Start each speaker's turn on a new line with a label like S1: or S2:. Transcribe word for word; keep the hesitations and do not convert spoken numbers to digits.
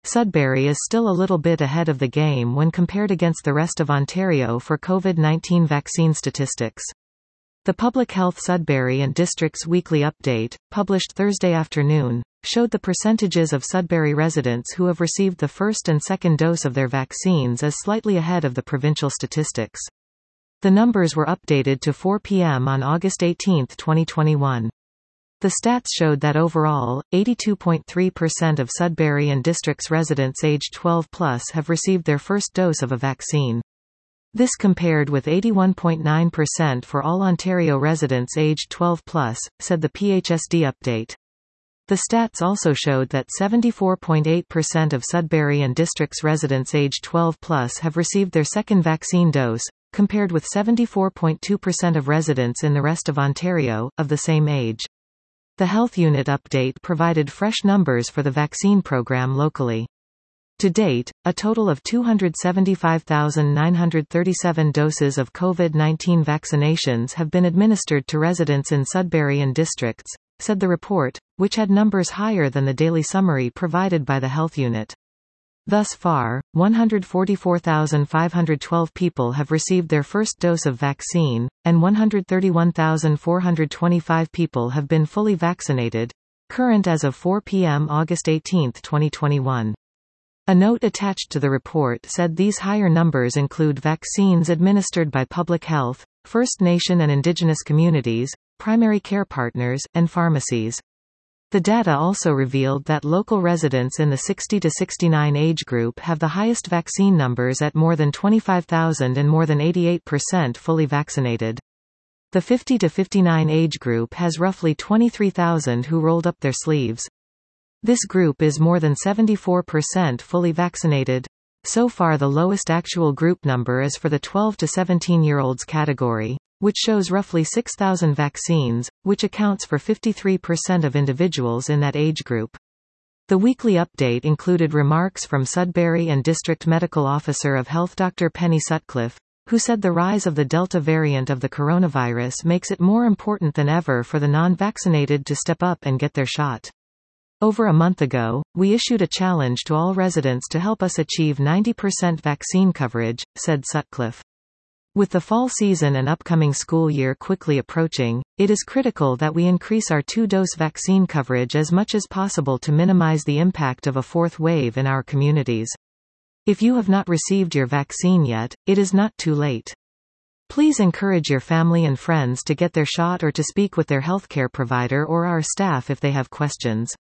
S1: Sudbury is still a little bit ahead of the game when compared against the rest of Ontario for COVID nineteen vaccine statistics. The Public Health Sudbury and Districts Weekly Update, published Thursday afternoon, showed the percentages of Sudbury residents who have received the first and second dose of their vaccines as slightly ahead of the provincial statistics. The numbers were updated to four p m on August eighteenth twenty twenty-one. The stats showed that overall, eighty-two point three percent of Sudbury and Districts residents aged twelve plus have received their first dose of a vaccine. This compared with eighty-one point nine percent for all Ontario residents aged twelve plus, said the P H S D update. The stats also showed that seventy-four point eight percent of Sudbury and Districts residents aged twelve plus have received their second vaccine dose, compared with seventy-four point two percent of residents in the rest of Ontario, of the same age. The Health Unit update provided fresh numbers for the vaccine program locally. To date, a total of two hundred seventy-five thousand nine hundred thirty-seven doses of COVID nineteen vaccinations have been administered to residents in Sudbury and Districts, said the report, which had numbers higher than the daily summary provided by the Health Unit. Thus far, one hundred forty-four thousand five hundred twelve people have received their first dose of vaccine, and one hundred thirty-one thousand four hundred twenty-five people have been fully vaccinated, current as of four p m August eighteenth twenty twenty-one. A note attached to the report said these higher numbers include vaccines administered by public health, First Nation and Indigenous communities, primary care partners, and pharmacies. The data also revealed that local residents in the sixty to sixty-nine age group have the highest vaccine numbers at more than twenty-five thousand and more than eighty-eight percent fully vaccinated. The fifty to fifty-nine age group has roughly twenty-three thousand who rolled up their sleeves. This group is more than seventy-four percent fully vaccinated. So far the lowest actual group number is for the twelve to seventeen-year-olds category, which shows roughly six thousand vaccines, which accounts for fifty-three percent of individuals in that age group. The weekly update included remarks from Sudbury and District Medical Officer of Health Doctor Penny Sutcliffe, who said the rise of the Delta variant of the coronavirus makes it more important than ever for the non-vaccinated to step up and get their shot. Over a month ago, we issued a challenge to all residents to help us achieve ninety percent vaccine coverage, said Sutcliffe. With the fall season and upcoming school year quickly approaching, it is critical that we increase our two-dose vaccine coverage as much as possible to minimize the impact of a fourth wave in our communities. If you have not received your vaccine yet, it is not too late. Please encourage your family and friends to get their shot or to speak with their healthcare provider or our staff if they have questions.